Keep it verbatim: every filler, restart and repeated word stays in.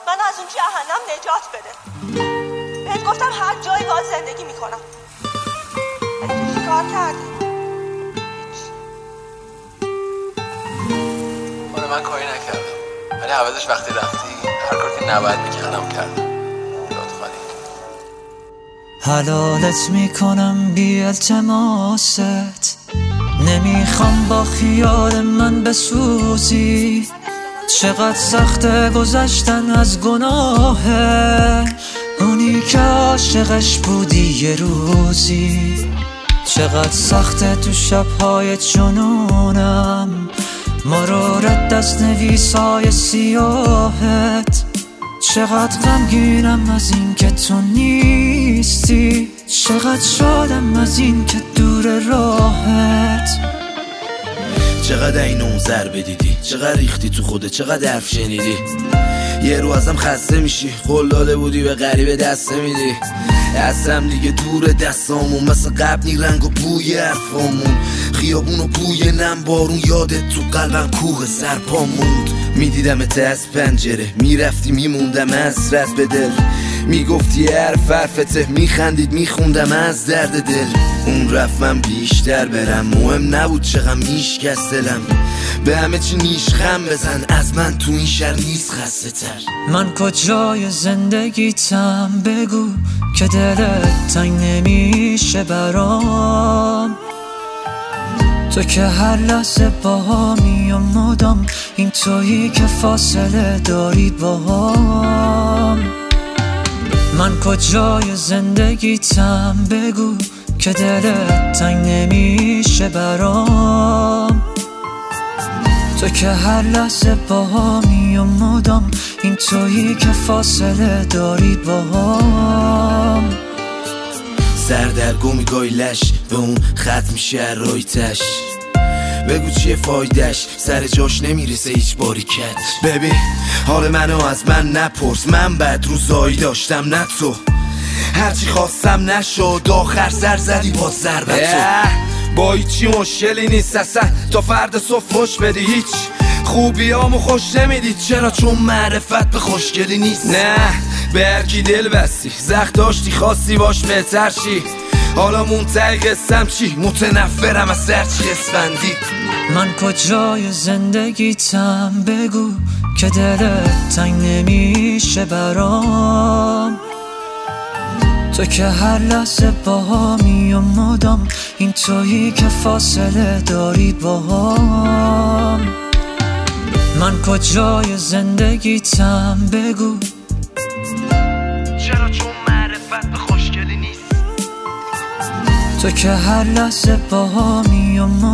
من از اون جهنم نجات بده. بهت گفتم هر جایی باید زندگی میکنم. ولی تو چی کار کردی؟ آره من کاری نکردم، ولی عوضش وقتی رفتی هر کار که نباید میکردم کردم. لطفاً حلالت میکنم بی التماست، نمیخوام با خیال من بسوزی. چقدر سخته گذشتن از گناهه، اونی که عاشقش بودی یه روزی. چقدر سخته تو شبهای جنونم مرورت دست نویسای سیاهت. چقدر غمگینم از این که تو نیستی، چقدر شادم از این که دور راهت. چقدر این اون ضربه دیدی، چقدر ریختی تو خوده، چقدر حرف شنیدی. یه رو ازم خسته میشی، قول داده بودی به غریبه دست نمیدی. دستم دیگه دور دستامون، مثل قبل نی رنگ و بوی حرفامون. خیابون و بوی نم بارون، یادت تو قلبم کوه سرپا موند. میدیدمت از پنجره، میرفتی میموندم حسرت به دل. میگفتی حرف حرفته، میخندید میخوندم از درد دل. اون رفت من بیشتر برم، مهم نبود چقدر میشکست دلم. به همه چی نیشخم بزن، از من تو این شهر نیست خسته تر. من کجای زندگیتم بگو که دلت تنگ نمیشه برام. تو که هر لحظه باهامی و مدام، این تویی که فاصله داری باهام. من کجای زندگیتم بگو که دلت تنگ نمیشه برام. تو که هر لحظه باهامی و مدام، این تویی که فاصله داری باهام. سردرگمی گایلش به اون خط میشه رایتش. بگو چیه فایدش، سر جاش نمیرسه هیچ باریکت. ببین حال منو از من نپرس، من بد روزایی داشتم نه تو. هرچی خواستم نشد، آخر سر زدی با ضربتو. با هیچی مشکلی نیست اصلا، تا فرد صبح خوش بدی هیچ خوبیامو خوش نمیدید. چرا؟ چون معرفت به خوشگلی نیست. نه به هرکی دل بستی، زخم داشتی خواستی باش بهتر چی. حالا منتهی قصم چی؟ متنفرم از سرچی اسفندی. من کجای زندگیتم بگو که دلت تنگ نمیشه برام. تو که هر لحظه باهامی و مدام، این تویی که فاصله داری باهام. من کجای زندگیتم بگو، چرا؟ چون معرفت به خوشگلی نیست. تو که هر لحظه باهامی و